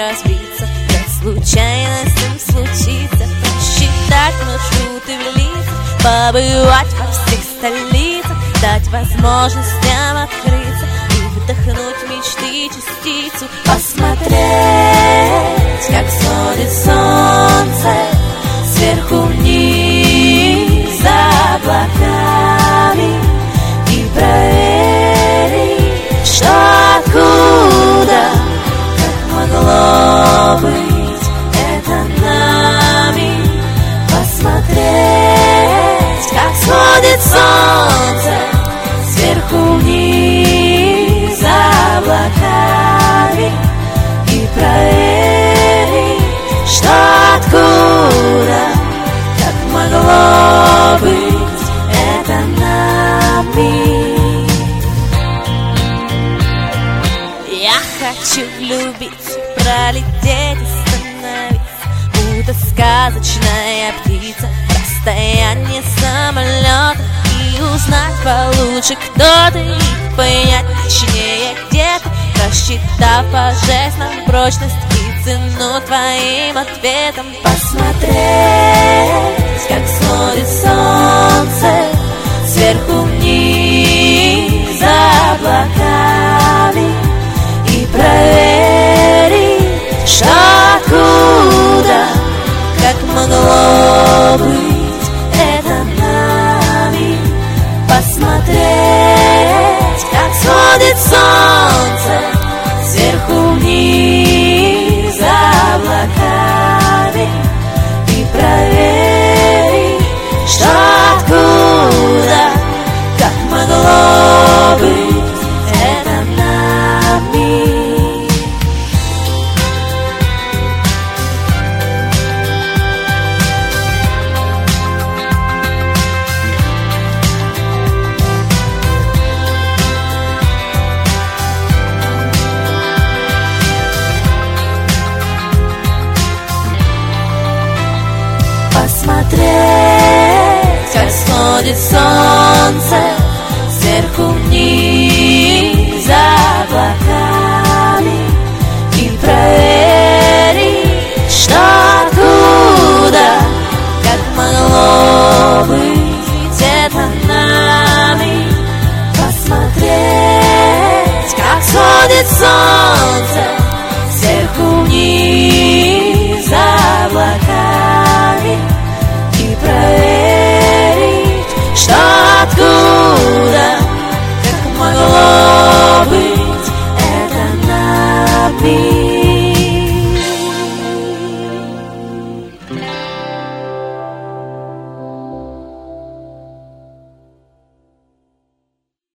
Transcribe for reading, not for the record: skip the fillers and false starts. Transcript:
разбиться, как случайностям случится, посчитать маршруты в лицах, побывать во всех столицах, дать возможностям открыться и вдохнуть мечты частицу, посмотреть, как сходит солнце сверху вниз за облаками, и проверить, что откуда, как могло быть это нами, посмотреть, как сходит солнце сверху вниз за облаками, и проверить, что откуда, как могло быть это нами. Я хочу влюбиться, пролететь и становиться, будто сказочная птица, расстояние самолета, и узнать получше, кто ты, и понять точнее, где ты, рассчитав по жестам прочность и цену твоим ответом, посмотреть, как сходит солнце сверху вниз за облаками, и проверить, что откуда, как могло быть это нами, посмотреть, как сходит солнце сверху вниз за облаками, и проверить, что откуда, как могло быть это нами. Посмотреть, как сходит солнце сверху вниз за облаками, и проверить, что откуда, как могло быть это нами, посмотреть, как сходит солнце сверху вниз